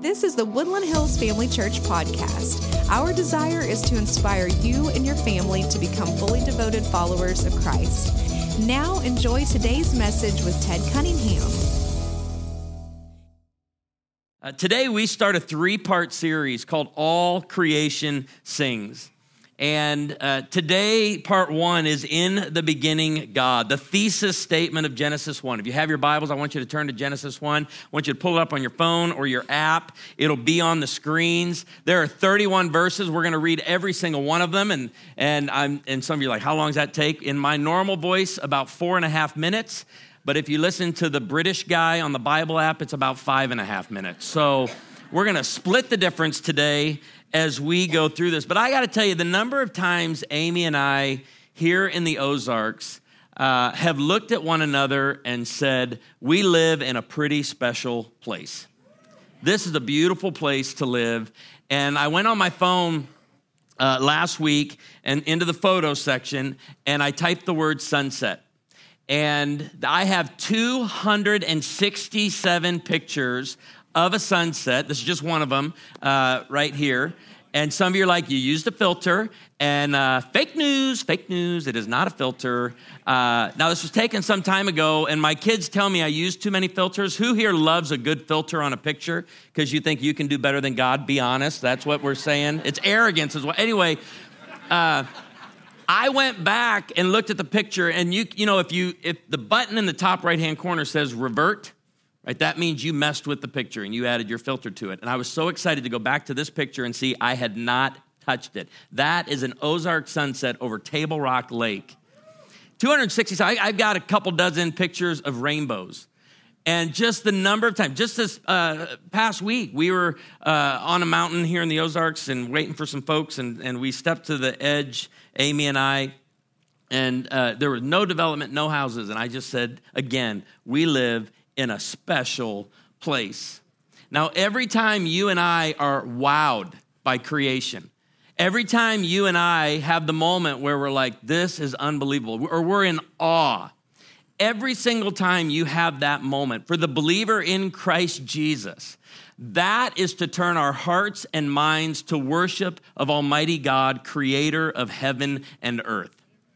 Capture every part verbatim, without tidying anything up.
This is the Woodland Hills Family Church podcast. Our desire is to inspire you and your family to become fully devoted followers of Christ. Now enjoy today's message with Ted Cunningham. Uh, today we start a three-part series called All Creation Sings. And uh, today, part one is In the Beginning, God, the thesis statement of Genesis one. If you have your Bibles, I want you to turn to Genesis one. I want you to pull it up on your phone or your app. It'll be on the screens. There are thirty-one verses. We're going to read every single one of them. And and I'm and some of you are like, how long does that take? In my normal voice, about four and a half minutes. But if you listen to the British guy on the Bible app, it's about five and a half minutes. So we're going to split the difference today as we go through this. But I got to tell you, the number of times Amy and I here in the Ozarks uh, have looked at one another and said, we live in a pretty special place. This is a beautiful place to live. And I went on my phone uh, last week and into the photo section, and I typed the word sunset. And I have two hundred sixty-seven pictures of a sunset. This is just one of them uh, right here. And some of you are like, you used a filter. And uh, fake news, fake news, it is not a filter. Uh, now, this was taken some time ago, and my kids tell me I use too many filters. Who here loves a good filter on a picture because you think you can do better than God? Be honest. That's what we're saying. It's arrogance as well. Anyway, uh, I went back and looked at the picture, and you you know, if you if the button in the top right-hand corner says revert, right, that means you messed with the picture and you added your filter to it. And I was so excited to go back to this picture and see I had not touched it. That is an Ozark sunset over Table Rock Lake. two hundred sixty, I, I've got a couple dozen pictures of rainbows. And just the number of times, just this uh, past week, we were uh, on a mountain here in the Ozarks and waiting for some folks, and, and we stepped to the edge, Amy and I, and uh, there was no development, no houses. And I just said, again, we live in a special place. Now, every time you and I are wowed by creation, every time you and I have the moment where we're like, this is unbelievable, or we're in awe, every single time you have that moment, for the believer in Christ Jesus, that is to turn our hearts and minds to worship of Almighty God, creator of heaven and earth.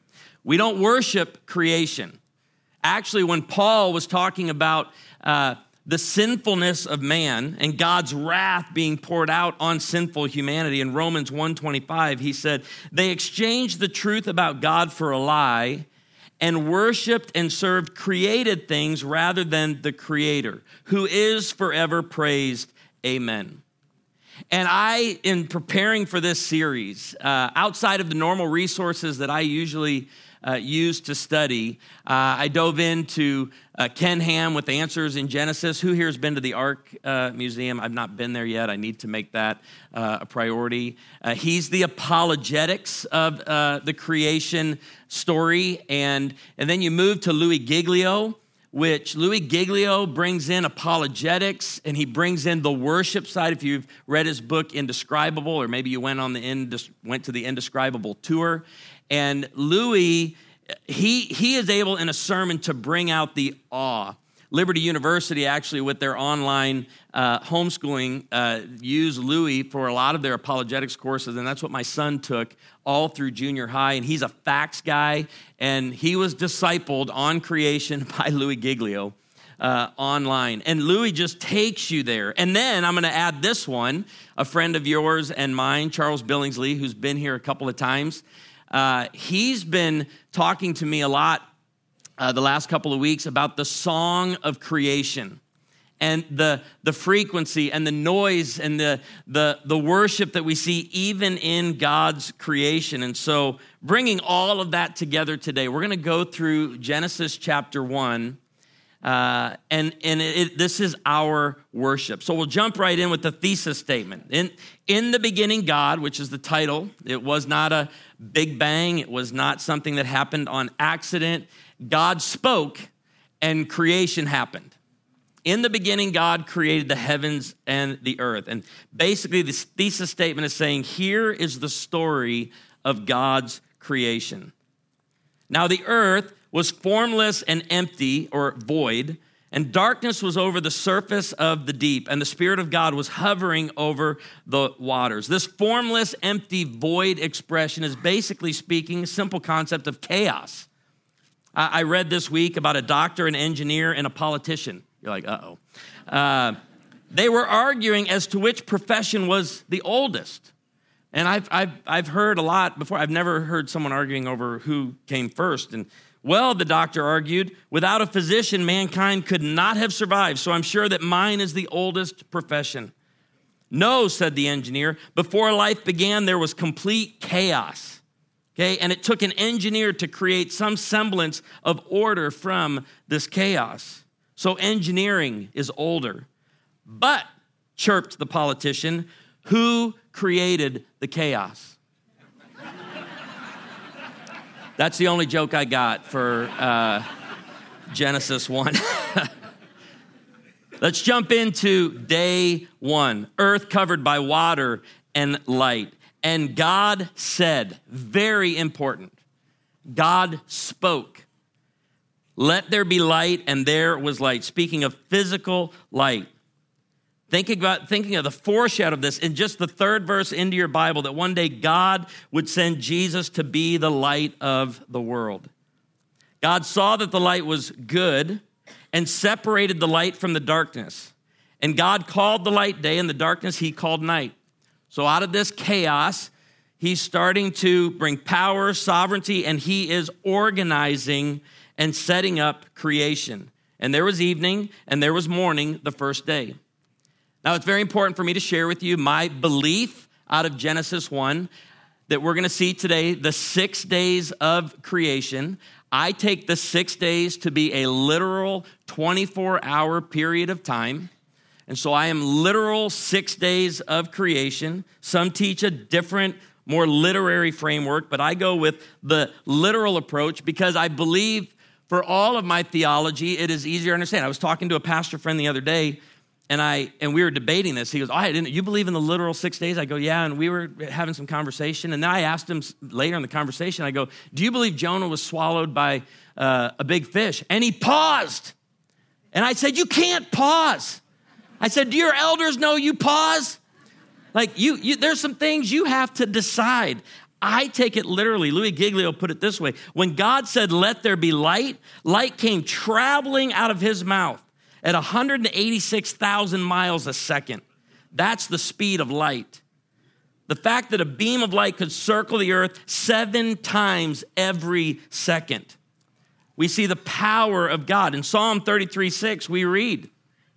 We don't worship creation. Actually, when Paul was talking about uh, the sinfulness of man and God's wrath being poured out on sinful humanity in Romans one twenty-five, he said, they exchanged the truth about God for a lie and worshiped and served created things rather than the Creator, who is forever praised. Amen. And I, in preparing for this series, uh, outside of the normal resources that I usually Uh, used to study, uh, I dove into uh, Ken Ham with Answers in Genesis. Who here has been to the Ark uh, Museum? I've not been there yet. I need to make that uh, a priority. Uh, he's the apologetics of uh, the creation story. And, and then you move to Louis Giglio, which Louis Giglio brings in apologetics, and he brings in the worship side. If you've read his book, Indescribable, or maybe you went on the Indes- went to the Indescribable tour. And Louis, he he is able in a sermon to bring out the awe. Liberty University, actually, with their online uh, homeschooling, uh, use Louis for a lot of their apologetics courses, and that's what my son took all through junior high. And he's a facts guy, and he was discipled on creation by Louis Giglio uh, online. And Louis just takes you there. And then I'm going to add this one, a friend of yours and mine, Charles Billingsley, who's been here a couple of times. Uh, he's been talking to me a lot uh, the last couple of weeks about the song of creation and the the frequency and the noise and the, the, the worship that we see even in God's creation. And so bringing all of that together today, we're going to go through Genesis chapter one, uh, and, and it, it, this is our worship. So we'll jump right in with the thesis statement. In, in the beginning, God, which is the title. It was not a big bang. It was not something that happened on accident. God spoke and creation happened. In the beginning, God created the heavens and the earth. And basically, this thesis statement is saying, here is the story of God's creation. Now, the earth was formless and empty or void, And darkness was over the surface of the deep, and the Spirit of God was hovering over the waters. This formless, empty, void expression is basically speaking a simple concept of chaos. I read this week about a doctor, an engineer, and a politician. You're like, uh-oh. Uh, they were arguing as to which profession was the oldest. And I've, I've, I've heard a lot before. I've never heard someone arguing over who came first. And well, the doctor argued, without a physician, mankind could not have survived. So I'm sure that mine is the oldest profession. No, said the engineer. Before life began, there was complete chaos. Okay, and it took an engineer to create some semblance of order from this chaos. So engineering is older. But, chirped the politician, who created the chaos? That's the only joke I got for uh, Genesis one. Let's jump into day one. Earth covered by water and light. And God said, very important, God spoke, let there be light, and there was light. Speaking of physical light. Thinking about thinking of the foreshadow of this in just the third verse into your Bible, that one day God would send Jesus to be the light of the world. God saw that the light was good and separated the light from the darkness. And God called the light day, and the darkness he called night. So out of this chaos, he's starting to bring power, sovereignty, and he is organizing and setting up creation. And there was evening, and there was morning the first day. Now, it's very important for me to share with you my belief out of Genesis one that we're going to see today, the six days of creation. I take the six days to be a literal twenty-four hour period of time. And so I am literal six days of creation. Some teach a different, more literary framework, but I go with the literal approach because I believe for all of my theology, it is easier to understand. I was talking to a pastor friend the other day, and I and we were debating this. He goes, oh, I didn't, you believe in the literal six days? I go, yeah, and we were having some conversation. And then I asked him later in the conversation, I go, do you believe Jonah was swallowed by uh, a big fish? And he paused. And I said, you can't pause. I said, do your elders know you pause? Like, you, you, there's some things you have to decide. I take it literally. Louis Giglio put it this way. When God said, let there be light, light came traveling out of his mouth at one hundred eighty-six thousand miles a second. That's the speed of light. The fact that a beam of light could circle the earth seven times every second. We see the power of God. In Psalm thirty-three six, we read,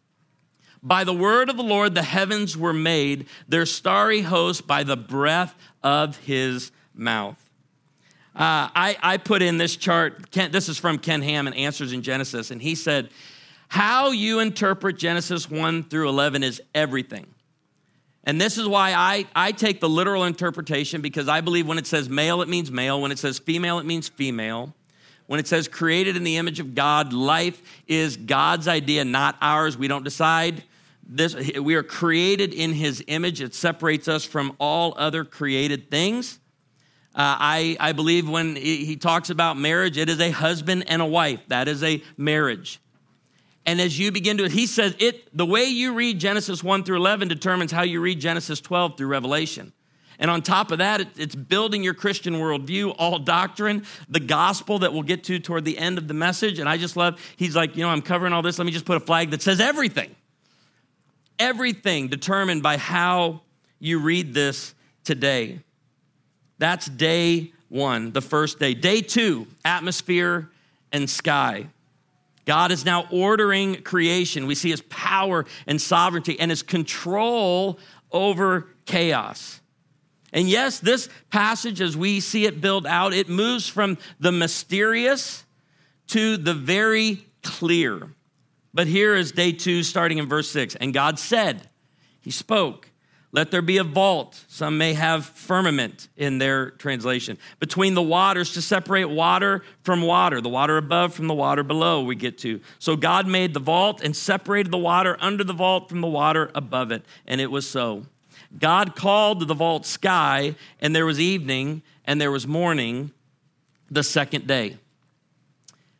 by the word of the Lord, the heavens were made, their starry host by the breath of his mouth. Uh, I, I put in this chart, Ken, this is from Ken Ham in Answers in Genesis, and he said, how you interpret Genesis one through eleven is everything. And this is why I, I take the literal interpretation, because I believe when it says male, it means male. When it says female, it means female. When it says created in the image of God, life is God's idea, not ours. We don't decide. This, we are created in his image. It separates us from all other created things. Uh, I, I believe when he talks about marriage, it is a husband and a wife. That is a marriage. And as you begin to, he says, it. the way you read Genesis one through eleven determines how you read Genesis twelve through Revelation. And on top of that, it's building your Christian worldview, all doctrine, the gospel that we'll get to toward the end of the message. And I just love, he's like, you know, I'm covering all this. Let me just put a flag that says everything. Everything determined by how you read this today. That's day one, the first day. Day two, atmosphere and sky. God is now ordering creation. We see his power and sovereignty and his control over chaos. And yes, this passage, as we see it build out, it moves from the mysterious to the very clear. But here is day two, starting in verse six. And God said, he spoke, let there be a vault. Some may have firmament in their translation. Between the waters to separate water from water, the water above from the water below we get to. So God made the vault and separated the water under the vault from the water above it. And it was so. God called the vault sky, and there was evening, and there was morning the second day.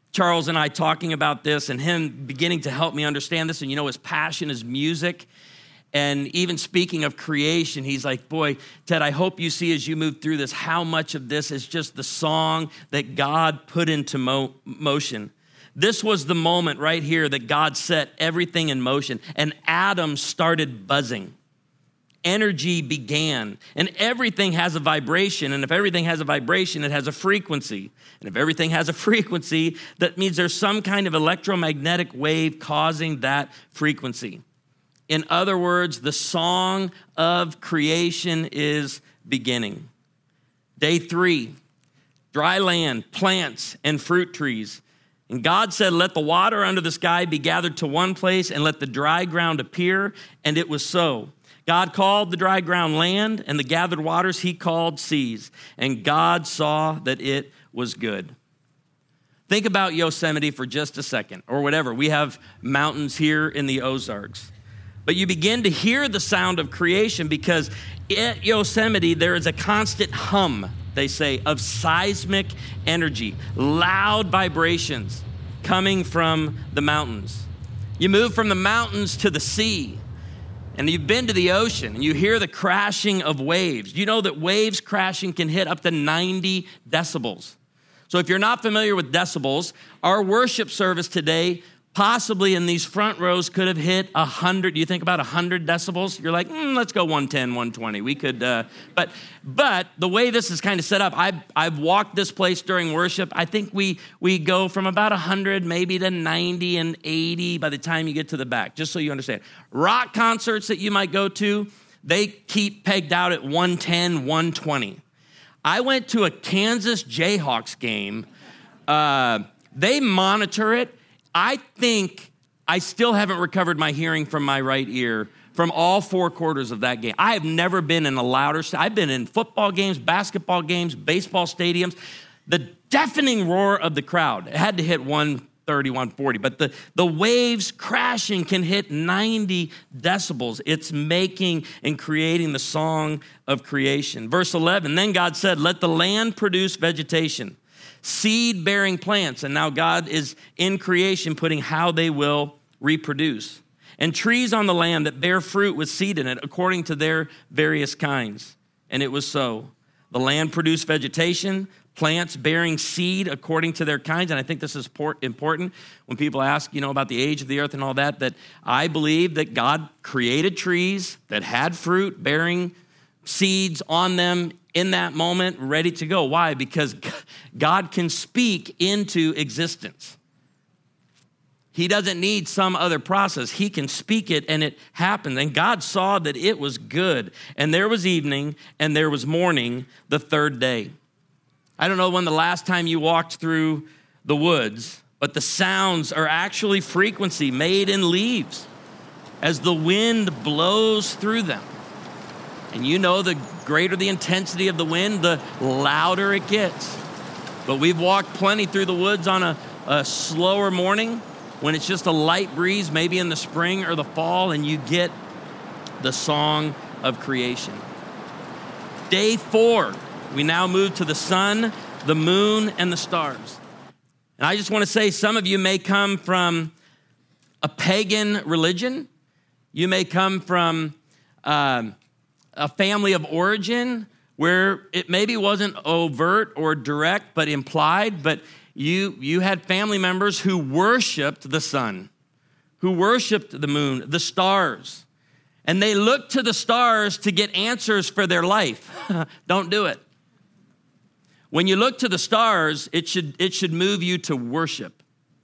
Charles and I talking about this and him beginning to help me understand this. And you know, his passion is music. And even speaking of creation, he's like, boy, Ted, I hope you see as you move through this, how much of this is just the song that God put into mo- motion. This was the moment right here that God set everything in motion, and Adam started buzzing. Energy began, and everything has a vibration, and if everything has a vibration, it has a frequency. And if everything has a frequency, that means there's some kind of electromagnetic wave causing that frequency. In other words, the song of creation is beginning. Day three, dry land, plants, and fruit trees. And God said, let the water under the sky be gathered to one place and let the dry ground appear. And it was so. God called the dry ground land, and the gathered waters he called seas. And God saw that it was good. Think about Yosemite for just a second, or whatever. We have mountains here in the Ozarks. But you begin to hear the sound of creation because at Yosemite, there is a constant hum, they say, of seismic energy, loud vibrations coming from the mountains. You move from the mountains to the sea, and you've been to the ocean, and you hear the crashing of waves. You know that waves crashing can hit up to ninety decibels. So if you're not familiar with decibels, our worship service today, possibly in these front rows, could have hit one hundred. You think about one hundred decibels? You're like, mm, let's go one ten, one twenty. We could, uh, but but the way this is kind of set up, I've, I've walked this place during worship. I think we we go from about one hundred maybe to ninety and eighty by the time you get to the back, just so you understand. Rock concerts that you might go to, they keep pegged out at one ten, one twenty. I went to a Kansas Jayhawks game. Uh, they monitor it. I think I still haven't recovered my hearing from my right ear from all four quarters of that game. I have never been in a louder, st- I've been in football games, basketball games, baseball stadiums. The deafening roar of the crowd, it had to hit one thirty, one forty, but the, the waves crashing can hit ninety decibels. It's making and creating the song of creation. Verse eleven, then God said, let the land produce vegetation, seed-bearing plants. And now God is in creation putting how they will reproduce. And trees on the land that bear fruit with seed in it according to their various kinds. And it was so. The land produced vegetation, plants bearing seed according to their kinds. And I think this is important when people ask, you know, about the age of the earth and all that, that I believe that God created trees that had fruit bearing seeds on them in that moment, ready to go. Why? Because God can speak into existence. He doesn't need some other process. He can speak it and it happens. And God saw that it was good. And there was evening and there was morning the third day. I don't know when the last time you walked through the woods, but the sounds are actually frequency made in leaves as the wind blows through them. And you know, the greater the intensity of the wind, the louder it gets. But we've walked plenty through the woods on a, a slower morning when it's just a light breeze, maybe in the spring or the fall, and you get the song of creation. Day four, we now move to the sun, the moon, and the stars. And I just want to say, some of you may come from a pagan religion. You may come from um, a family of origin where it maybe wasn't overt or direct, but implied, but you, you had family members who worshiped the sun, who worshiped the moon, the stars. And they looked to the stars to get answers for their life. Don't do it. When you look to the stars, it should, it should move you to worship.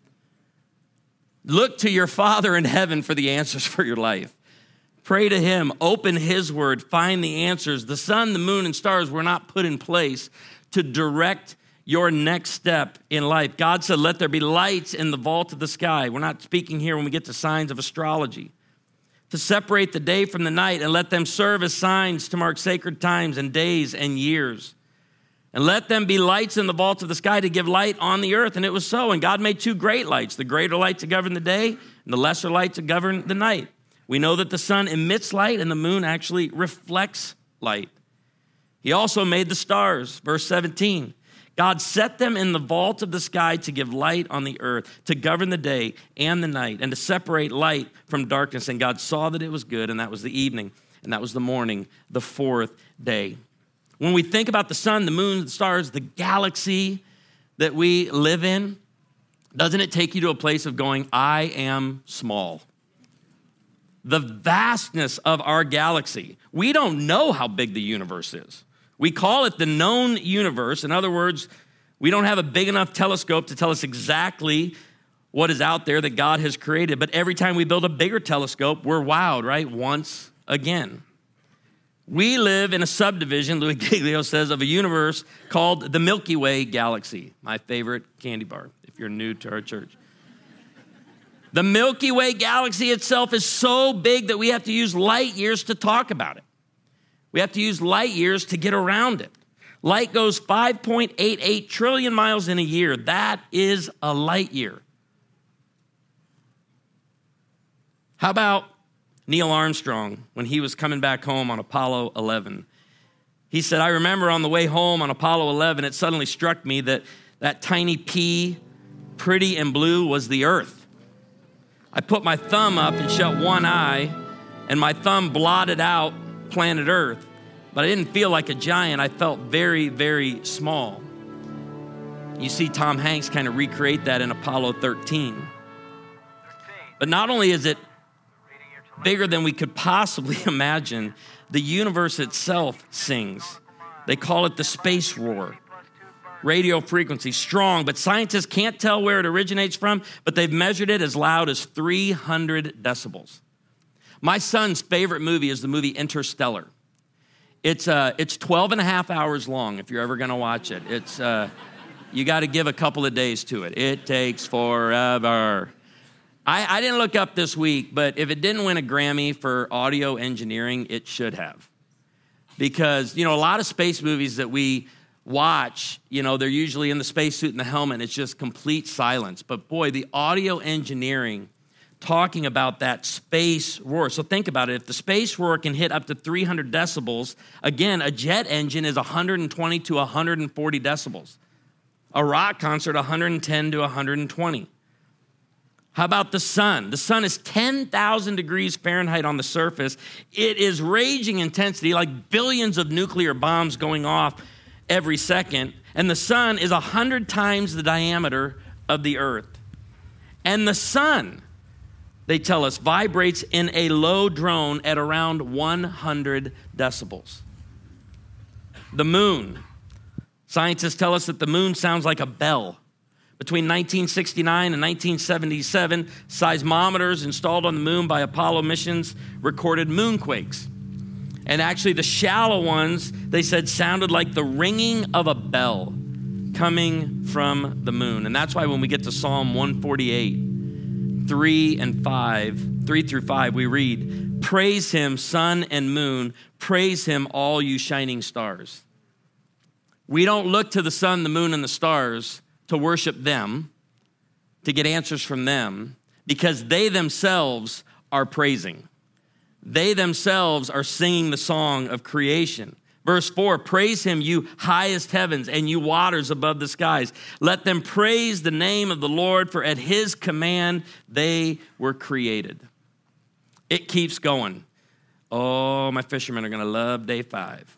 Look to your Father in heaven for the answers for your life. Pray to him, open his word, find the answers. The sun, the moon, and stars were not put in place to direct your next step in life. God said, let there be lights in the vault of the sky. We're not speaking here when we get to signs of astrology. To separate the day from the night and let them serve as signs to mark sacred times and days and years. And let them be lights in the vault of the sky to give light on the earth. And it was so. And God made two great lights, the greater light to govern the day and the lesser light to govern the night. We know that the sun emits light and the moon actually reflects light. He also made the stars, verse seventeen, God set them in the vault of the sky to give light on the earth, to govern the day and the night, and to separate light from darkness. And God saw that it was good, and that was the evening, and that was the morning, the fourth day. When we think about the sun, the moon, the stars, the galaxy that we live in, doesn't it take you to a place of going, I am small? The vastness of our galaxy. We don't know how big the universe is. We call it the known universe. In other words, we don't have a big enough telescope to tell us exactly what is out there that God has created. But every time we build a bigger telescope, we're wowed, right? Once again. We live in a subdivision, Louis Giglio says, of a universe called the Milky Way galaxy. My favorite candy bar, if you're new to our church. The Milky Way galaxy itself is so big that we have to use light years to talk about it. We have to use light years to get around it. Light goes five point eight eight trillion miles in a year. That is a light year. How about Neil Armstrong when he was coming back home on Apollo eleven? He said, I remember on the way home on Apollo eleven, it suddenly struck me that that tiny pea, pretty and blue, was the Earth. I put my thumb up and shut one eye, and my thumb blotted out planet Earth, but I didn't feel like a giant. I felt very, very small. You see Tom Hanks kind of recreate that in Apollo thirteen. But not only is it bigger than we could possibly imagine, the universe itself sings. They call it the space roar. Radio frequency, strong, but scientists can't tell where it originates from, but they've measured it as loud as three hundred decibels. My son's favorite movie is the movie Interstellar. It's uh, it's twelve and a half hours long if you're ever going to watch it. It's uh, you got to give a couple of days to it. It takes forever. I, I didn't look up this week, but if it didn't win a Grammy for audio engineering, it should have. Because, you know, a lot of space movies that we watch, you know, they're usually in the spacesuit and the helmet. It's just complete silence. But boy, the audio engineering talking about that space roar. So think about it. If the space roar can hit up to three hundred decibels, again, a jet engine is one hundred twenty to one hundred forty decibels. A rock concert, one hundred ten to one hundred twenty. How about the sun? The sun is ten thousand degrees Fahrenheit on the surface. It is raging intensity, like billions of nuclear bombs going off every second. And the sun is one hundred times the diameter of the earth. And the sun, they tell us, vibrates in a low drone at around one hundred decibels. The moon. Scientists tell us that the moon sounds like a bell. Between nineteen sixty-nine and nineteen seventy-seven, seismometers installed on the moon by Apollo missions recorded moonquakes. And actually, the shallow ones, they said, sounded like the ringing of a bell coming from the moon. And that's why when we get to Psalm one forty-eight, three and five, three through five, we read, praise him, sun and moon, praise him, all you shining stars. We don't look to the sun, the moon, and the stars to worship them, to get answers from them, because they themselves are praising. They themselves are singing the song of creation. Verse four, praise him, you highest heavens and you waters above the skies. Let them praise the name of the Lord, for at his command they were created. It keeps going. Oh, my fishermen are going to love day five.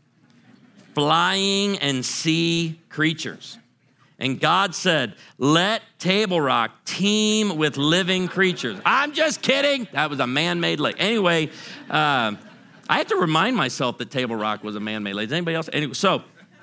Flying and sea creatures. And God said, let Table Rock teem with living creatures. I'm just kidding. That was a man-made lake. Anyway, uh, I have to remind myself that Table Rock was a man-made lake. Does anybody else? Anyway, so,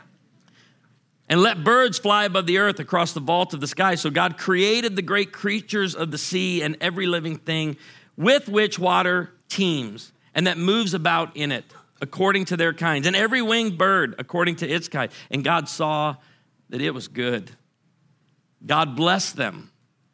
and let birds fly above the earth across the vault of the sky. So God created the great creatures of the sea and every living thing with which water teems and that moves about in it according to their kinds. And every winged bird according to its kind. And God saw that it was good. God blessed them.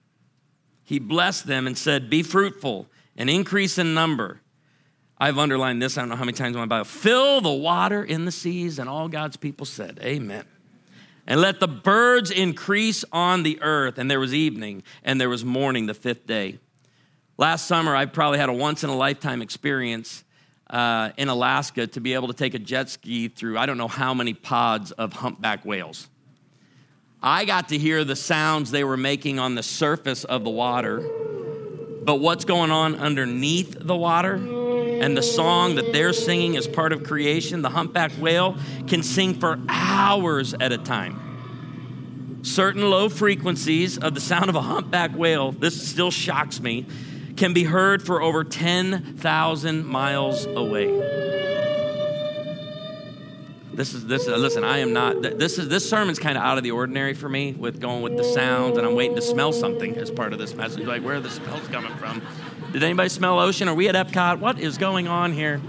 He blessed them and said, be fruitful and increase in number. I've underlined this, I don't know how many times in my Bible. Fill the water in the seas, and all God's people said, amen. And let the birds increase on the earth. And there was evening, and there was morning the fifth day. Last summer, I probably had a once-in-a-lifetime experience uh, in Alaska to be able to take a jet ski through I don't know how many pods of humpback whales. I got to hear the sounds they were making on the surface of the water, but what's going on underneath the water and the song that they're singing as part of creation, the humpback whale can sing for hours at a time. Certain low frequencies of the sound of a humpback whale, this still shocks me, can be heard for over ten thousand miles away. This is this. Listen, I am not. This is this sermon's kind of out of the ordinary for me with going with the sounds, and I'm waiting to smell something as part of this message. Like, where are the smells coming from? Did anybody smell ocean? Are we at Epcot? What is going on here?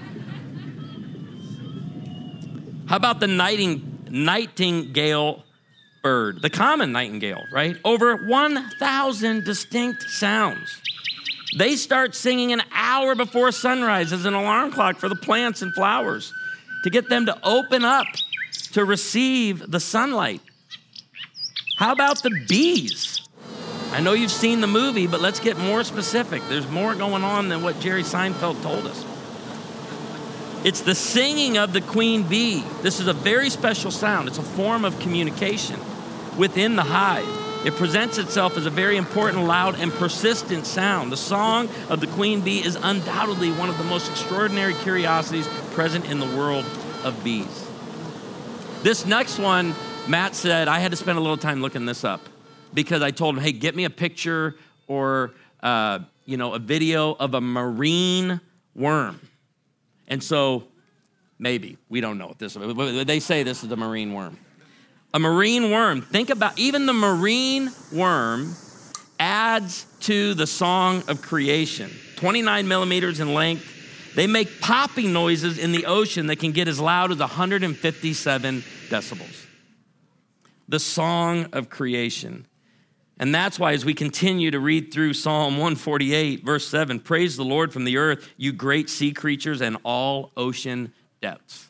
How about the nighting, nightingale bird, the common nightingale? Right, over one thousand distinct sounds. They start singing an hour before sunrise as an alarm clock for the plants and flowers, to get them to open up to receive the sunlight. How about the bees? I know you've seen the movie, but let's get more specific. There's more going on than what Jerry Seinfeld told us. It's the singing of the queen bee. This is a very special sound. It's a form of communication within the hive. It presents itself as a very important, loud, and persistent sound. The song of the queen bee is undoubtedly one of the most extraordinary curiosities present in the world of bees. This next one, Matt said, I had to spend a little time looking this up because I told him, hey, get me a picture or uh, you know, a video of a marine worm. And so maybe, we don't know what this is, but they say this is a marine worm. A marine worm, think about, even the marine worm adds to the song of creation. twenty-nine millimeters in length. They make popping noises in the ocean that can get as loud as one hundred fifty-seven decibels. The song of creation. And that's why as we continue to read through Psalm one forty-eight, verse seven, praise the Lord from the earth, you great sea creatures and all ocean depths.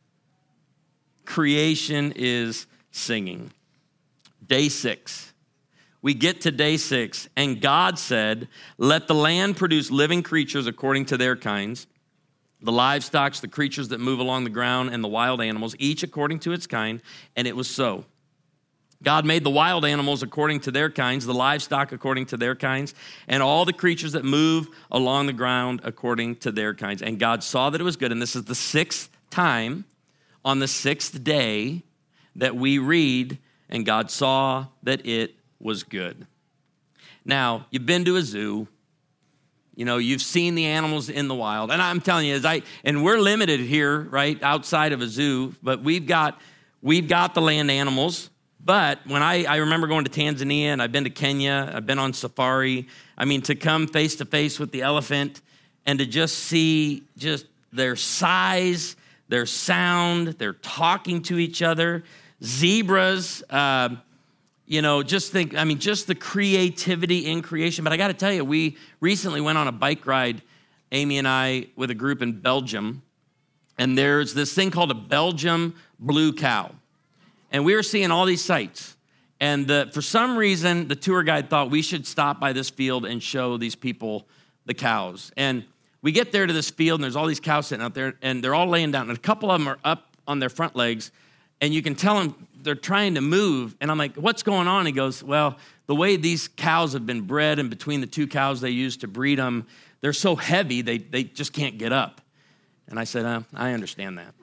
Creation is singing. Day six. We get to day six, and God said, let the land produce living creatures according to their kinds, the livestock, the creatures that move along the ground, and the wild animals, each according to its kind, and it was so. God made the wild animals according to their kinds, the livestock according to their kinds, and all the creatures that move along the ground according to their kinds. And God saw that it was good, and this is the sixth time on the sixth day that we read, and God saw that it was good. Now, you've been to a zoo. You know, you've seen the animals in the wild. And I'm telling you, as I and we're limited here, right, outside of a zoo, but we've got we've got the land animals. But when I, I remember going to Tanzania, and I've been to Kenya, I've been on safari. I mean, to come face to face with the elephant and to just see just their size, their sound, they're talking to each other. Zebras, uh, you know, just think, I mean, just the creativity in creation. But I got to tell you, we recently went on a bike ride, Amy and I, with a group in Belgium. And there's this thing called a Belgium blue cow. And we were seeing all these sights. And the, for some reason, the tour guide thought we should stop by this field and show these people the cows. And we get there to this field, and there's all these cows sitting out there, and they're all laying down. And a couple of them are up on their front legs, and you can tell them they're trying to move. And I'm like, what's going on? He goes, well, the way these cows have been bred, and between the two cows they use to breed them, they're so heavy, they, they just can't get up. And I said, uh, I understand that.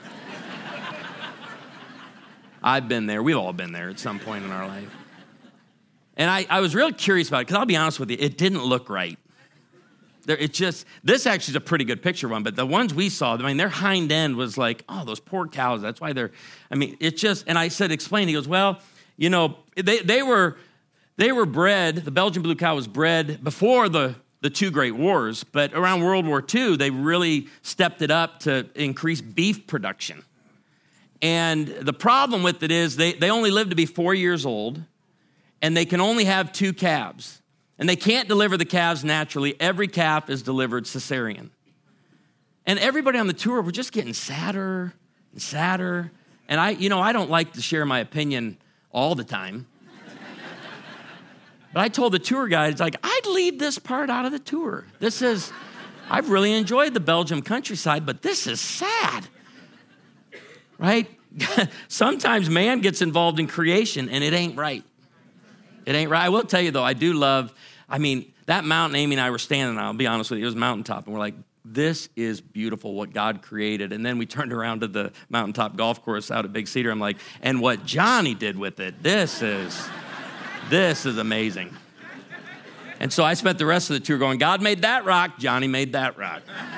I've been there. We've all been there at some point in our life. And I, I was really curious about it, because I'll be honest with you, it didn't look right. There, it just, this actually is a pretty good picture one, but the ones we saw, I mean, their hind end was like, oh, those poor cows, that's why they're, I mean, it just, and I said, explain. He goes, well, you know, they, they were they were bred, the Belgian blue cow was bred before the, the two great wars, but around World War Two, they really stepped it up to increase beef production. And the problem with it is they, they only live to be four years old, and they can only have two calves. And they can't deliver the calves naturally. Every calf is delivered cesarean. And everybody on the tour were just getting sadder and sadder. And I, you know, I don't like to share my opinion all the time. But I told the tour guide, it's like, I'd leave this part out of the tour. This is, I've really enjoyed the Belgium countryside, but this is sad. Right? sometimes man gets involved in creation and it ain't right. It ain't right. I will tell you though, I do love, I mean, that mountain Amy and I were standing on, I'll be honest with you, it was a mountaintop. And we're like, this is beautiful what God created. And then we turned around to the mountaintop golf course out at Big Cedar. I'm like, and what Johnny did with it, this is, this is amazing. And so I spent the rest of the tour going, God made that rock, Johnny made that rock.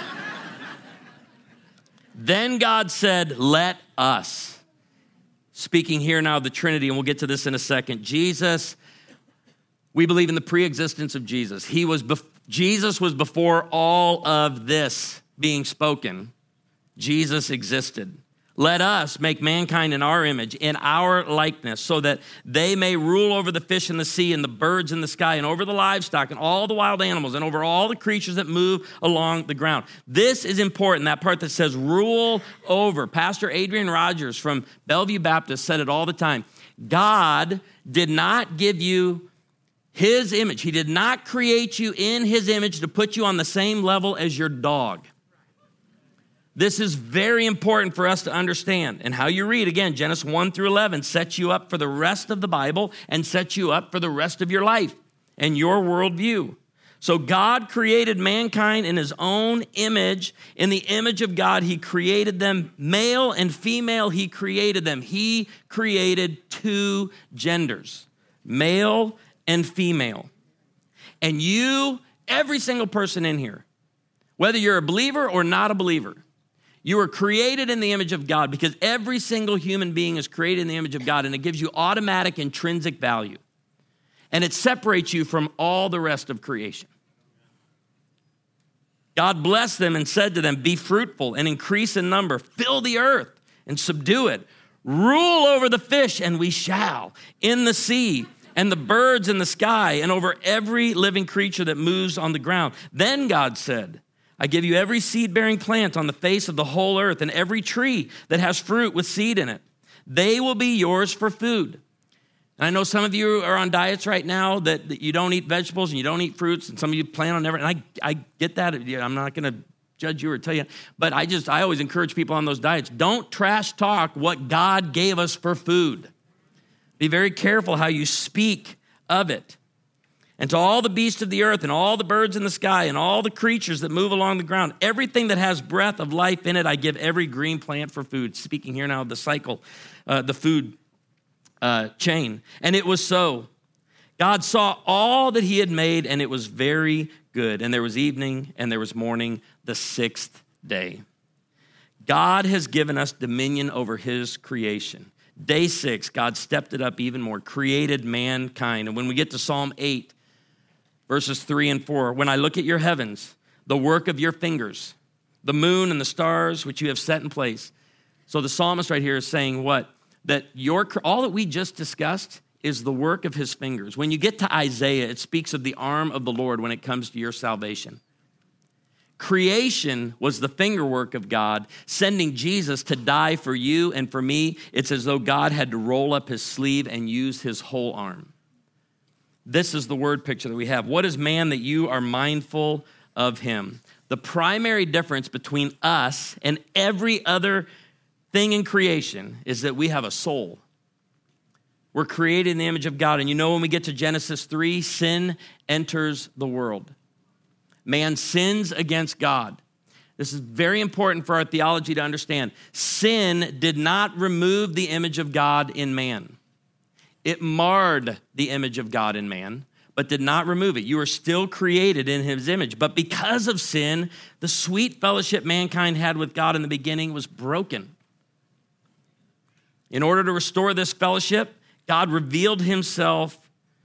Then God said, let us. Speaking here now of the Trinity, and we'll get to this in a second. Jesus, we believe in the pre-existence of Jesus. He was, bef- Jesus was before all of this being spoken. Jesus existed. Let us make mankind in our image, in our likeness, so that they may rule over the fish in the sea and the birds in the sky and over the livestock and all the wild animals and over all the creatures that move along the ground. This is important, that part that says rule over. Pastor Adrian Rogers from Bellevue Baptist said it all the time. God did not give you his image. He did not create you in his image to put you on the same level as your dog. This is very important for us to understand. And how you read, again, Genesis one through eleven sets you up for the rest of the Bible and sets you up for the rest of your life and your worldview. So God created mankind in his own image. In the image of God, he created them. Male and female, he created them. He created two genders, male and female. And you, every single person in here, whether you're a believer or not a believer, you are created in the image of God because every single human being is created in the image of God, and it gives you automatic intrinsic value. And it separates you from all the rest of creation. God blessed them and said to them, be fruitful and increase in number, fill the earth and subdue it, rule over the fish, and we shall, in the sea, and the birds in the sky, and over every living creature that moves on the ground. Then God said, I give you every seed-bearing plant on the face of the whole earth and every tree that has fruit with seed in it. They will be yours for food. And I know some of you are on diets right now that, that you don't eat vegetables and you don't eat fruits, and some of you plan on never, and I, I get that. I'm not going to judge you or tell you, but I just, I always encourage people on those diets, don't trash talk what God gave us for food. Be very careful how you speak of it. And to all the beasts of the earth and all the birds in the sky and all the creatures that move along the ground, everything that has breath of life in it, I give every green plant for food. Speaking here now of the cycle, uh, the food uh, chain. And it was so. God saw all that he had made, and it was very good. And there was evening and there was morning, the sixth day. God has given us dominion over his creation. Day six, God stepped it up even more, created mankind. And when we get to Psalm eight, verses three and four, when I look at your heavens, the work of your fingers, the moon and the stars which you have set in place. So the psalmist right here is saying what? That your all that we just discussed is the work of his fingers. When you get to Isaiah, it speaks of the arm of the Lord when it comes to your salvation. Creation was the fingerwork of God, sending Jesus to die for you and for me. It's as though God had to roll up his sleeve and use his whole arm. This is the word picture that we have. What is man that you are mindful of him? The primary difference between us and every other thing in creation is that we have a soul. We're created in the image of God. And you know, when we get to Genesis three, sin enters the world. Man sins against God. This is very important for our theology to understand. Sin did not remove the image of God in man. It marred the image of God in man, but did not remove it. You are still created in his image. But because of sin, the sweet fellowship mankind had with God in the beginning was broken. In order to restore this fellowship, God revealed himself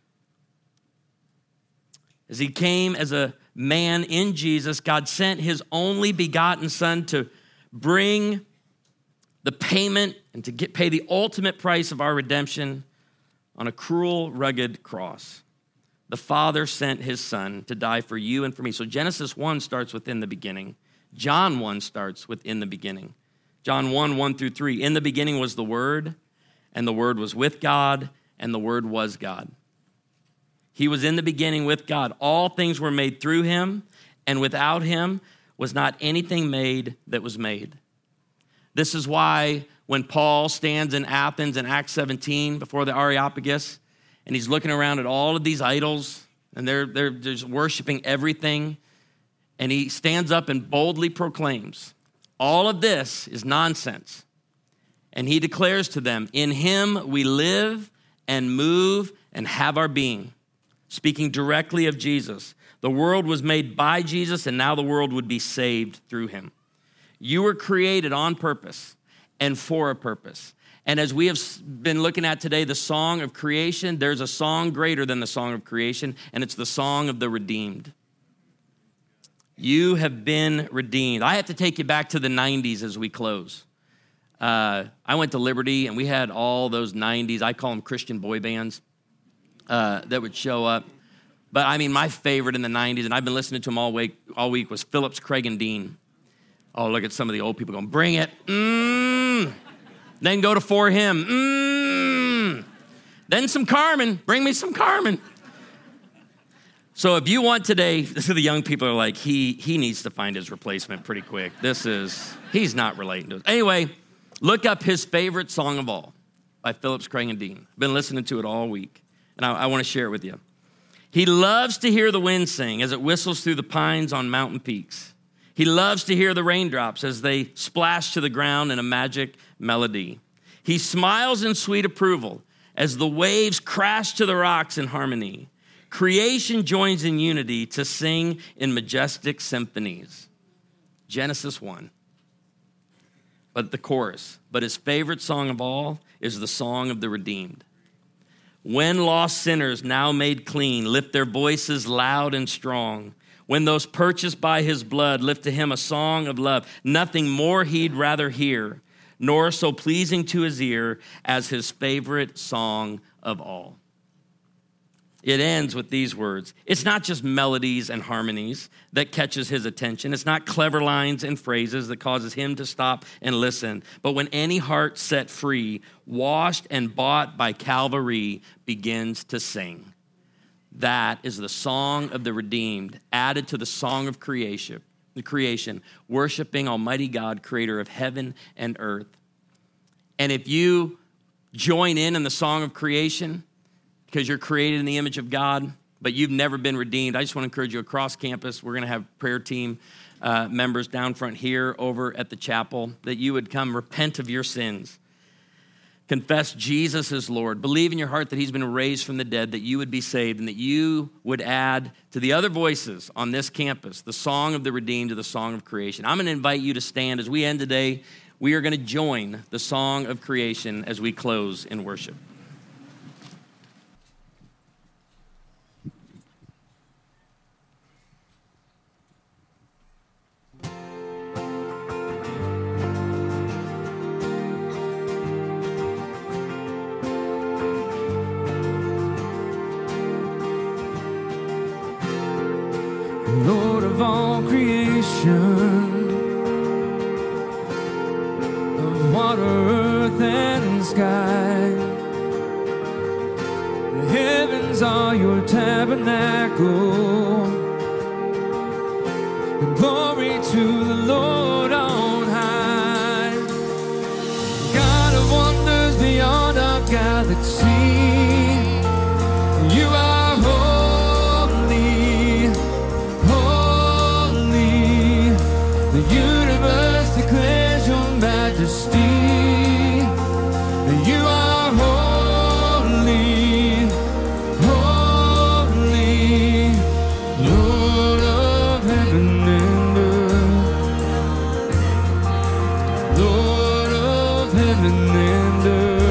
as he came as a man in Jesus. God sent his only begotten son to bring the payment and to get, pay the ultimate price of our redemption on a cruel, rugged cross. The Father sent his Son to die for you and for me. So Genesis one starts within the beginning. John one starts within the beginning. John one, one through three. In the beginning was the Word, and the Word was with God, and the Word was God. He was in the beginning with God. All things were made through him, and without him was not anything made that was made. This is why when Paul stands in Athens in Acts seventeen before the Areopagus, and he's looking around at all of these idols, and they're, they're just worshiping everything, and he stands up and boldly proclaims, all of this is nonsense. And he declares to them, in him we live and move and have our being. Speaking directly of Jesus. The world was made by Jesus, and now the world would be saved through him. You were created on purpose and for a purpose. And as we have been looking at today, the song of creation, there's a song greater than the song of creation, and it's the song of the redeemed. You have been redeemed. I have to take you back to the nineties as we close. Uh, I went to Liberty, and we had all those nineties, I call them Christian boy bands, uh, that would show up. But, I mean, my favorite in the nineties, and I've been listening to them all week, all week was Phillips, Craig, and Dean. Oh, look at some of the old people going, bring it. Mmm. Then go to For Him. Mmm. Then some Carmen. Bring me some Carmen. So if you want today, this is the young people are like, he he needs to find his replacement pretty quick. This is, he's not relating to us. Anyway, look up his favorite song of all by Phillips, Craig, and Dean. I've been listening to it all week, and I, I want to share it with you. He loves to hear the wind sing as it whistles through the pines on mountain peaks. He loves to hear the raindrops as they splash to the ground in a magic melody. He smiles in sweet approval as the waves crash to the rocks in harmony. Creation joins in unity to sing in majestic symphonies. Genesis one. But the chorus, but his favorite song of all is the song of the redeemed. When lost sinners, now made clean, lift their voices loud and strong. When those purchased by his blood lift to him a song of love, nothing more he'd rather hear, nor so pleasing to his ear as his favorite song of all. It ends with these words. It's not just melodies and harmonies that catches his attention. It's not clever lines and phrases that causes him to stop and listen. But when any heart set free, washed and bought by Calvary, begins to sing. That is the song of the redeemed, added to the song of creation, the creation, worshiping Almighty God, creator of heaven and earth. And if you join in in the song of creation, because you're created in the image of God, but you've never been redeemed, I just want to encourage you across campus. We're going to have prayer team uh, members down front here, over at the chapel, that you would come repent of your sins. Confess Jesus is Lord. Believe in your heart that he's been raised from the dead, that you would be saved, and that you would add to the other voices on this campus the song of the redeemed to the song of creation. I'm going to invite you to stand as we end today. We are going to join the song of creation as we close in worship. Lord of all creation, of water, earth, and sky, the heavens are your tabernacle, and glory to the Lord on high. God of wonders beyond our galaxy, you are declares your majesty. You are holy, holy, Lord of heaven and earth, Lord of heaven and earth.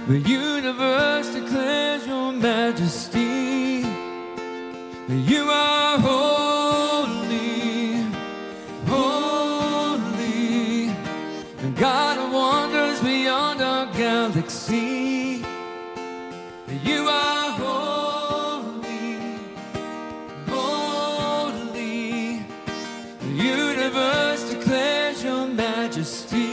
The universe declares your majesty. You are holy, holy, the God of wonders beyond our galaxy. You are holy, holy, the universe declares your majesty.